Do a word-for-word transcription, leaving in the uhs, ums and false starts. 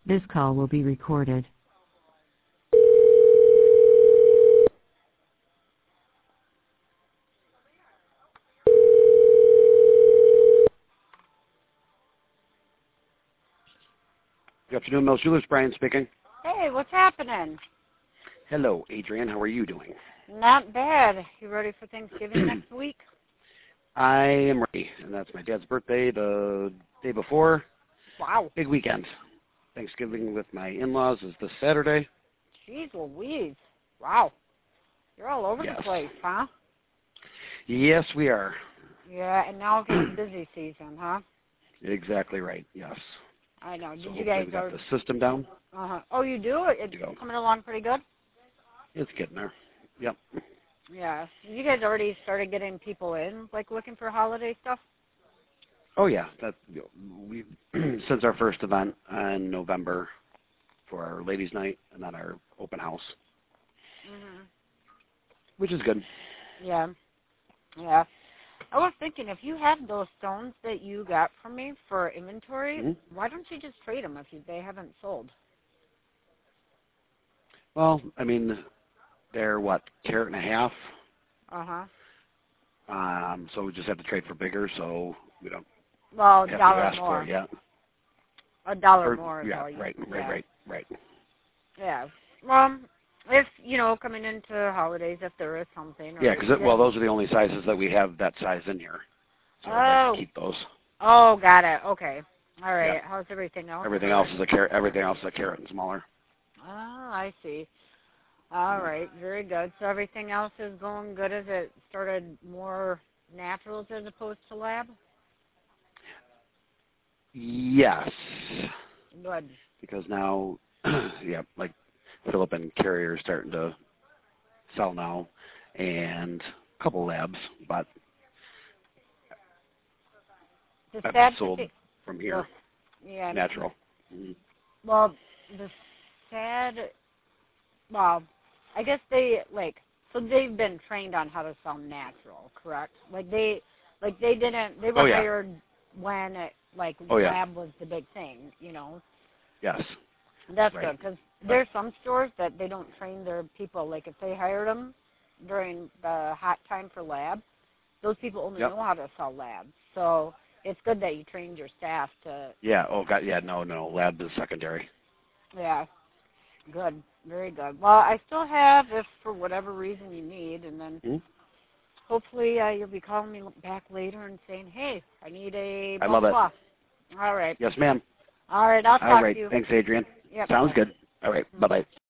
This call will be recorded. Good afternoon, Mills Jewelers. Brian speaking. Hey, what's happening? Hello, Adrian. How are you doing? Not bad. You ready for Thanksgiving next week? I am ready, and that's my dad's birthday the day before. Wow. Big weekend. Thanksgiving with my in-laws is this Saturday. Jeez Louise. Wow. You're all over Yes. the place, huh? Yes, we are. Yeah, and now it's busy season, huh? Exactly right. Yes. I know. So Did you hopefully guys we got already... the system down. Uh-huh. Oh, you do? It's Go. coming along pretty good? It's getting there. Yep. Yeah. You guys already started getting people in, like looking for holiday stuff? Oh yeah. That we since our first event in November for our ladies' night and then our open house, Mm-hmm. which is good. Yeah. Yeah. I was thinking, if you have those stones that you got from me for inventory, Mm-hmm. why don't you just trade them if you, they haven't sold? Well, I mean, they're what, carat and a half. Uh-huh. Um, so we just have to trade for bigger, so we don't Well, a have to dollar ask more. for it yet. A dollar Or, more is yeah, all you right, yeah. right, right, right. Yeah. Well, if, you know, coming into holidays, if there is something. Or Yeah, because, well, those are the only sizes that we have that size in here. So I'd Oh. like to keep those. Oh, got it. Okay. All right. Yeah. How's everything else? Everything else is a carat, everything else is a carat and smaller. Oh, I see. All right. Very good. So everything else is going good as it started more naturals as opposed to lab? Yes. Good. Because now, yeah, like Philip and Carrier are starting to sell now, and a couple labs, but The I've sad sold thing, from here, well, yeah. natural. Mhm. Well, the sad, well, I guess they, like, so they've been trained on how to sell natural, correct? Like, they, like, they didn't, they were Oh, yeah. hired when, it, like, Oh, yeah. lab was the big thing, you know? Yes. That's Right. good, because there's some stores that they don't train their people. Like, if they hired them during the hot time for lab, those people only Yep. know how to sell labs. So it's good that you trained your staff to, Yeah. Oh, God. Yeah. No, no. Lab is secondary. yeah, good, very good. Well, I still have, if for whatever reason you need, and then Hmm? hopefully uh, you'll be calling me back later and saying, hey, I need a I blah, love blah, it. blah. All right. Yes, ma'am. All right, I'll All talk right. to you. Thanks, Adrian. Yep. Sounds good. All right. Bye-bye.